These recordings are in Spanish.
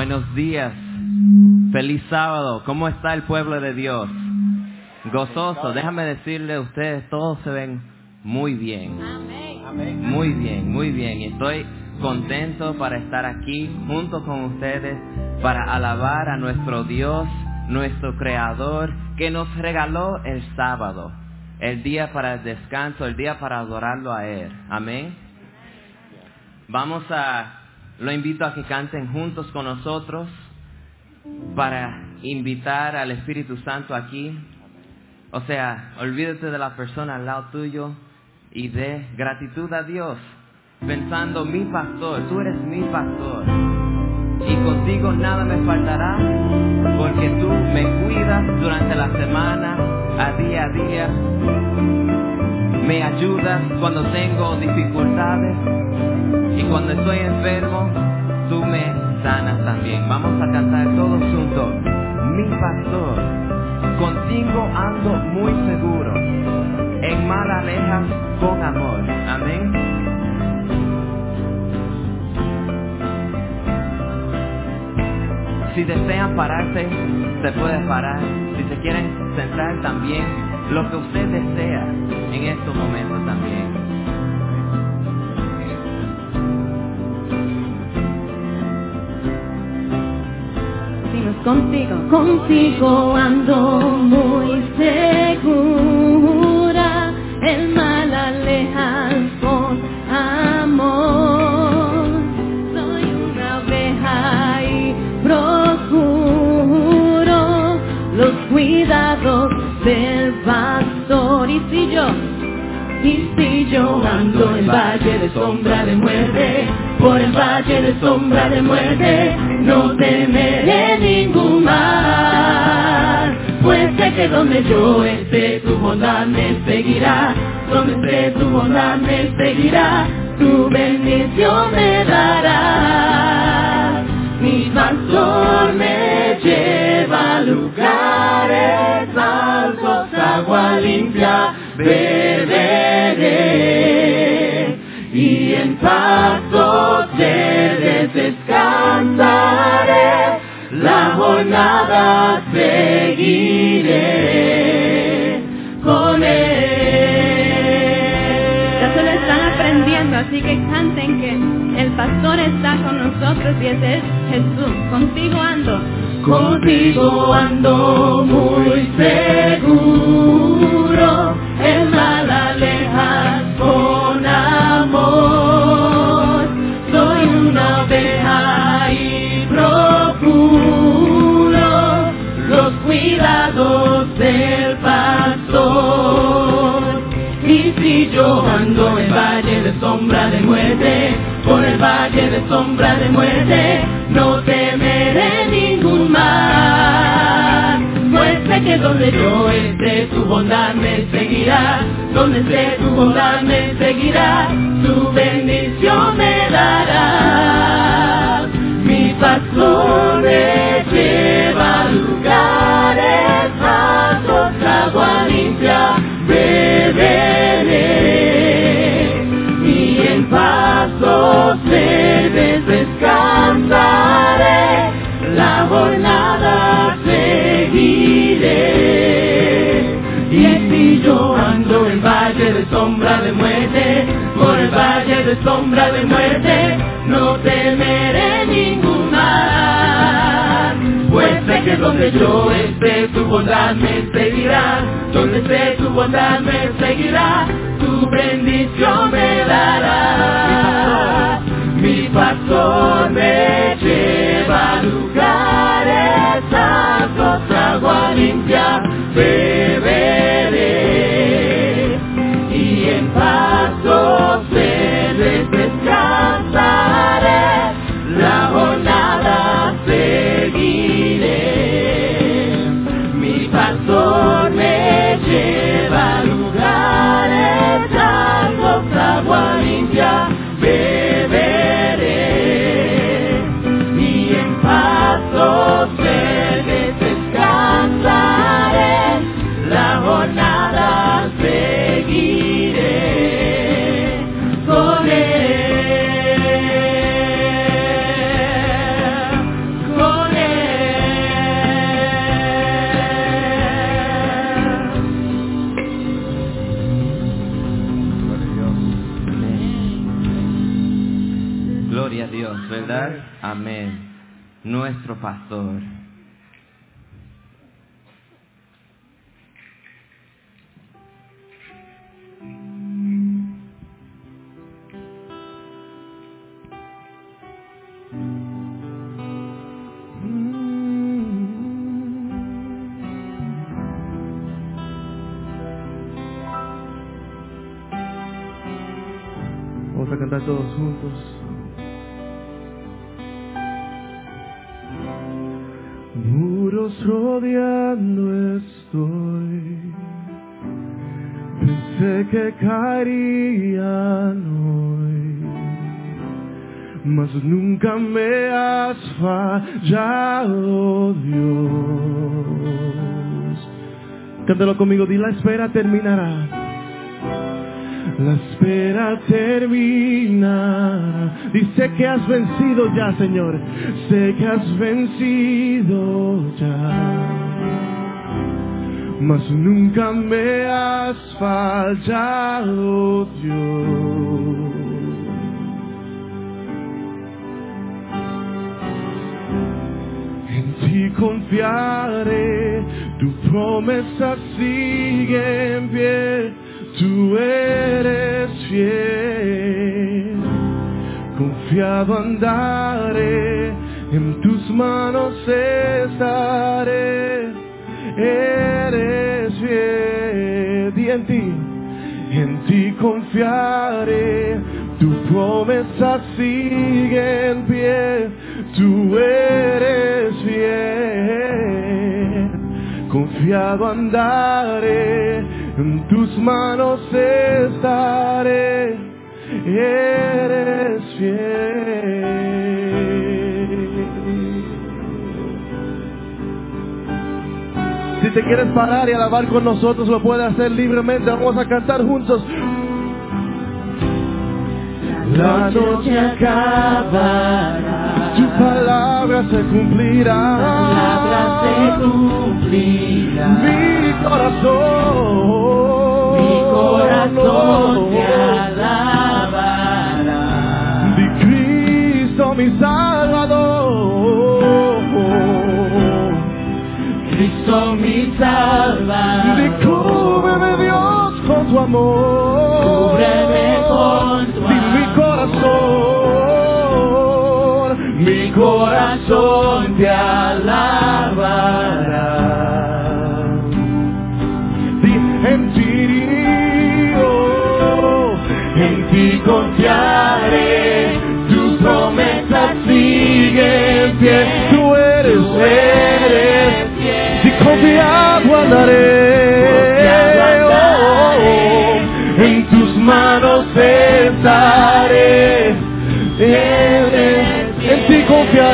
Buenos días. Feliz sábado. ¿Cómo está el pueblo de Dios? Gozoso. Déjame decirle a ustedes, todos se ven muy bien. Muy bien, muy bien. Y estoy contento para estar aquí junto con ustedes para alabar a nuestro Dios, nuestro Creador, que nos regaló el sábado, el día para el descanso, el día para adorarlo a Él. Amén. Lo invito a que canten juntos con nosotros para invitar al Espíritu Santo aquí. O sea, olvídate de la persona al lado tuyo y de gratitud a Dios, pensando, mi pastor, tú eres mi pastor, y contigo nada me faltará, porque tú me cuidas durante la semana, a día, me ayudas cuando tengo dificultades, y cuando estoy enfermo, tú me sanas también. Vamos a cantar todos juntos, mi pastor, contigo ando muy seguro, en mal alejas con amor. Amén. Si desean pararse, se puede parar. Si se quieren sentar también, lo que usted desea en estos momentos también. Contigo ando muy segura, el mal alejas con amor. Soy una oveja y procuro los cuidados del pastor. Y si yo ando en valle de sombra de muerte, por el valle de sombra de muerte, no temeré ningún mal, pues sé que donde yo esté, tu bondad me seguirá, donde esté tu bondad me seguirá, tu bendición me dará. Mi pastor me lleva a lugares altos, agua limpia beberé, y en pastos verdes descansaré, la jornada seguiré con Él. Ya se lo están aprendiendo, así que canten que el pastor está con nosotros y ese es Jesús. Contigo ando muy seguro, el mal alejas con amor. Soy una oveja y procuro los cuidados del pastor. Y si yo ando en valle de sombra de muerte, por el valle de sombra de muerte, no temeré ningún mal, pues sé que donde yo esté, tu bondad me seguirá, donde esté tu bondad me seguirá, tu bendición me dará. Mi pastor me lleva a lugares altos, agua limpia beberé, y en pastos verdes descansaré, la jornada seguiré. Y si yo ando en valle de sombra de muerte, por el valle de sombra de muerte, no temeré ningún mal, pues sé que donde yo esté, tu bondad me seguirá, donde esté tu bondad me seguirá, tu bendición me dará. Mi pastor me lleva a lugares altos, agua limpia beberé, y en pastos verdes descansaré, la jornada seguiré. Mi pastor me lleva a lugares altos, agua limpia beberé, y en pastos verdes descansaré, la jornada seguiré con Él, con Amén. Nuestro pastor. Vamos a cantar todos juntos. Muros rodeando estoy, pensé que caerían hoy, mas nunca me has fallado, Dios. Cántalo conmigo, di: la espera terminará. La espera termina. Dice que has vencido ya, Señor. Sé que has vencido ya, mas nunca me has fallado, Dios. En ti confiaré, tu promesa sigue en pie. Tú eres fiel, confiado andaré, en tus manos estaré. Eres fiel, di: en ti confiaré, tu promesa sigue en pie. Tú eres fiel, confiado andaré, en tus manos estaré. Eres fiel. Si te quieres parar y alabar con nosotros, lo puedes hacer libremente. Vamos a cantar juntos. La noche acabará, tu palabra se cumplirá. Mi corazón te alabará. Di: Cristo mi Salvador, Cristo mi Salvador. Di: cúbreme, Dios, con tu amor. Cúbreme con tu amor. Di: mi corazón te alabará. Di: en ti confiaré, tu promesa sigue en pie. Tú eres fiel, si confiado andaré, en tus manos estaré. En ti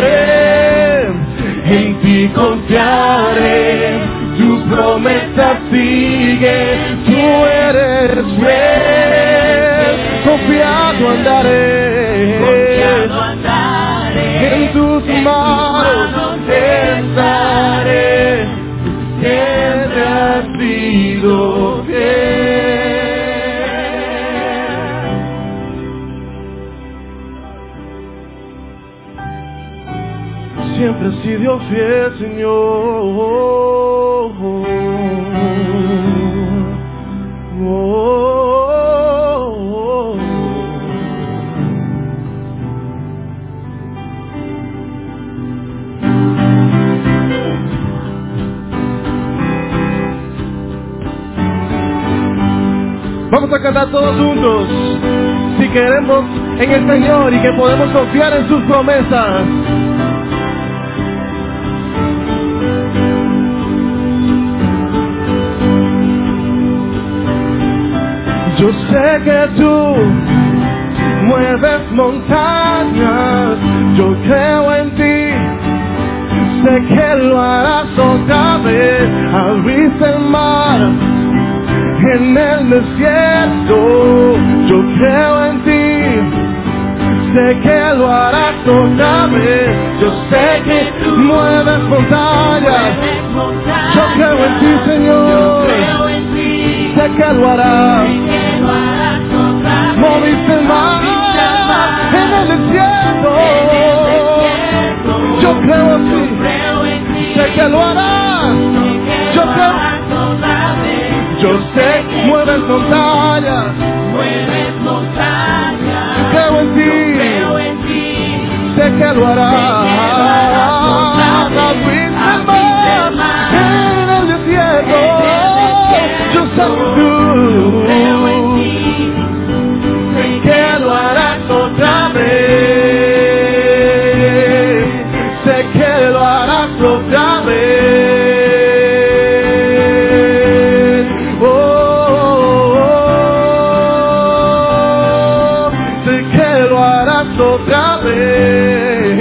confiaré, tu promesa sigue. Tú eres fiel, confiado andaré, en tus manos estaré. Siempre has sido fiel. Siempre has sido fiel, Señor. Vamos a cantar todos juntos. Si queremos en el Señor y que podemos confiar en sus promesas. Yo sé que tú mueves montañas, yo creo en ti, sé que lo harás otra vez. Abriste el mar en el desierto, yo creo en ti, sé que lo harás otra vez. Yo sé que tú mueves montañas, yo creo en ti, Señor, sé que lo harás. Moviste el mar en el desierto, creo en ti. Sé que lo harás. Yo sé que mueves montañas. Creo en ti. Sé que lo harás. Abriste el mar en el desierto. Yo sé que lo harás otra vez. Sé que lo harás otra vez. Sé que lo harás otra vez.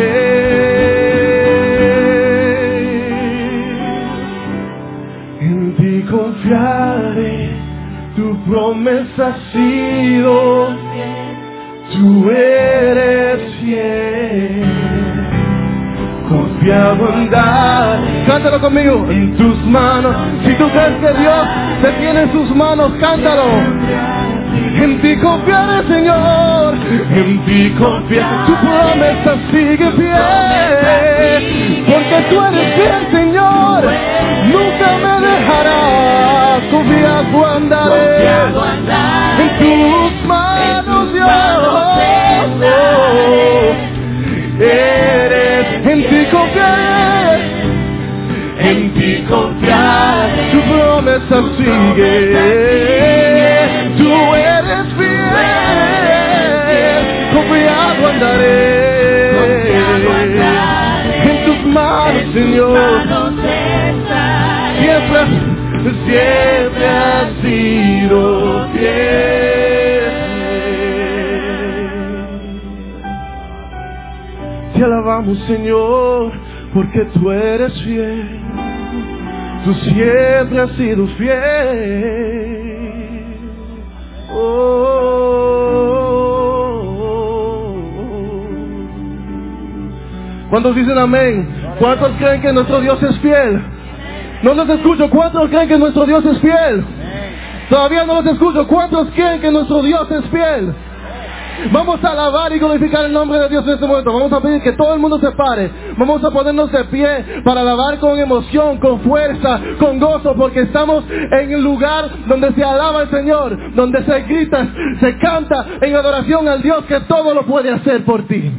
En ti confiaré. Tu promesa ha sido, tú eres fiel, confiado andar. Cántalo conmigo. En tus manos, si tú crees que Dios te tiene en sus manos, cántalo. En ti confiaré, Señor, en ti confiaré. Tu promesa sigue fiel, porque tú eres fiel, Señor. Nunca me dejarás, confiado andaré. En tus manos, Dios, eres. En ti confiaré, en ti confiaré. Tu promesa sigue, tú eres fiel, confiado andaré. En tus manos, Señor, siempre has sido fiel. Te alabamos, Señor, porque tú eres fiel. Tú siempre has sido fiel. ¿Cuántos dicen amén? ¿Cuántos creen que nuestro Dios es fiel? No los escucho. ¿Cuántos creen que nuestro Dios es fiel? Todavía no los escucho. ¿Cuántos creen que nuestro Dios es fiel? Vamos a alabar y glorificar el nombre de Dios en este momento. Vamos a pedir que todo el mundo se pare. Vamos a ponernos de pie para alabar con emoción, con fuerza, con gozo, porque estamos en el lugar donde se alaba al Señor, donde se grita, se canta en adoración al Dios que todo lo puede hacer por ti.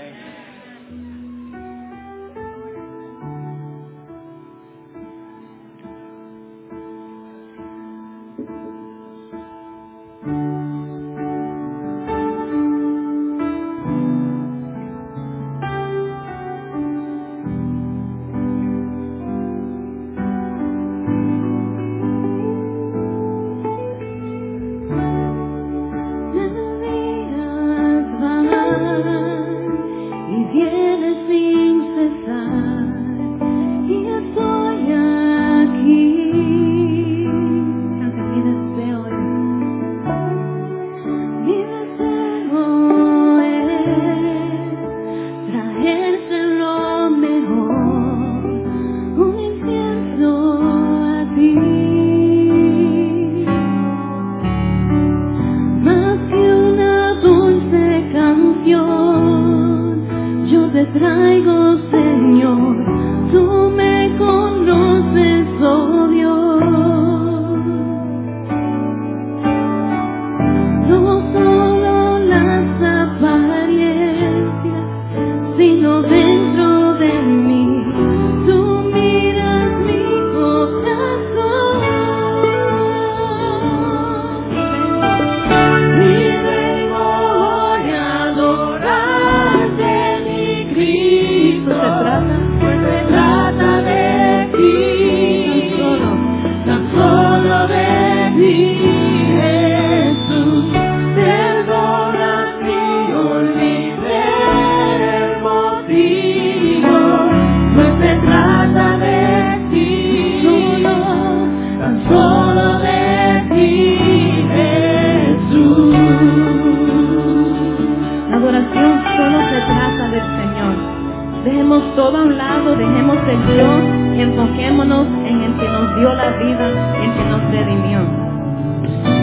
todo a un lado, dejemos el Dios y enfoquémonos en el que nos dio la vida, en el que nos redimió.